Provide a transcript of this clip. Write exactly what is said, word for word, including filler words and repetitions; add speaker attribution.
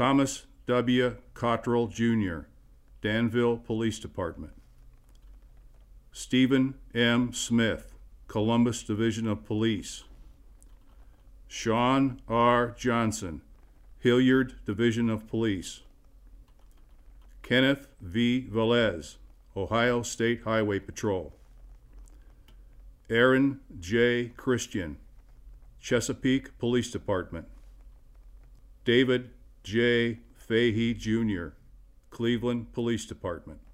Speaker 1: Thomas W. Cottrell, Junior, Danville Police Department. Stephen M. Smith, Columbus Division of Police. Sean R. Johnson, Hilliard Division of Police. Kenneth V. Velez, Ohio State Highway Patrol. Aaron J. Christian, Chesapeake Police Department. David J. Fahey, Junior, Cleveland Police Department.